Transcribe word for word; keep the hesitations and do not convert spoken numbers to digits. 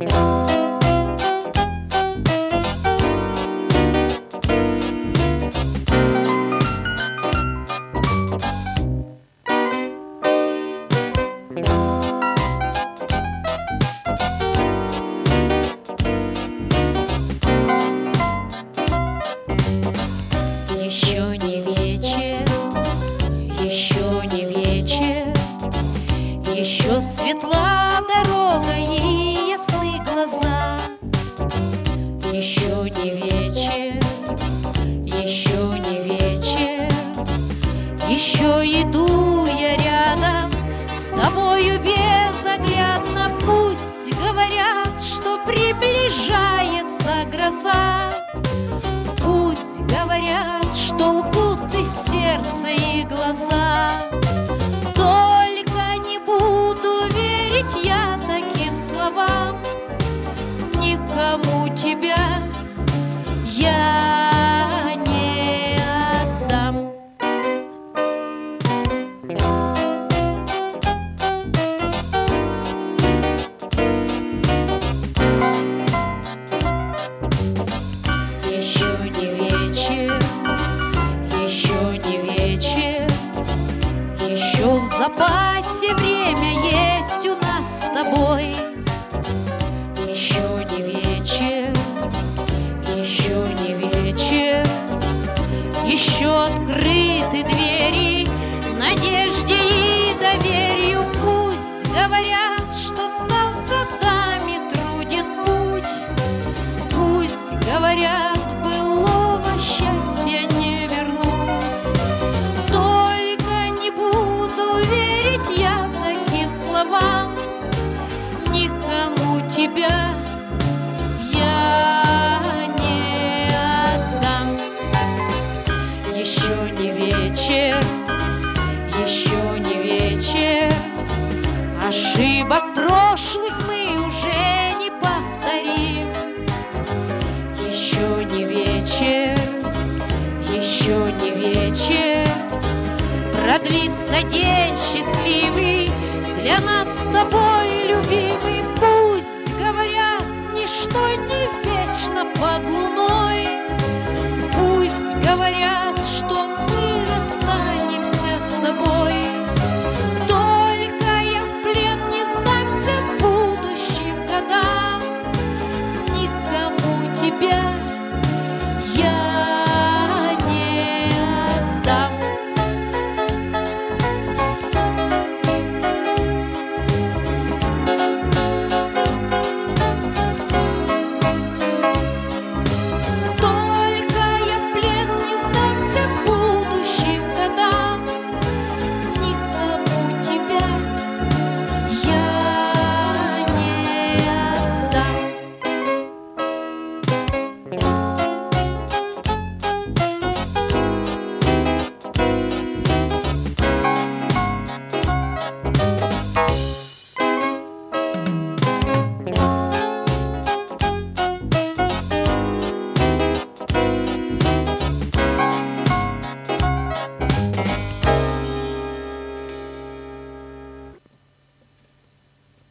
Еще не вечер, еще не вечер, еще светла дорога и ясны глаза. Еще не вечер, еще не вечер, еще иду я рядом с тобою безоглядно. Пусть говорят, что приближается гроза, пусть говорят, что лгут и сердце, и глаза. Только не буду верить я таким словам, никому тебя я не отдам. Еще не вечер, еще не вечер, еще в запасе время есть у нас с тобой. Еще не вечер, еще не вечер, еще открыты двери надежде и доверию. Пусть говорят, что стал с годами труден путь, пусть говорят, былого счастья не вернуть. Только не буду верить я таким словам, никому тебя я не отдам. Еще не вечер, еще не вечер, ошибок прошлых мы уже не повторим. Еще не вечер, еще не вечер, продлится день счастливый для нас с тобой, любимый. Пусть говорят, ничто не вечно под луной, пусть говорят,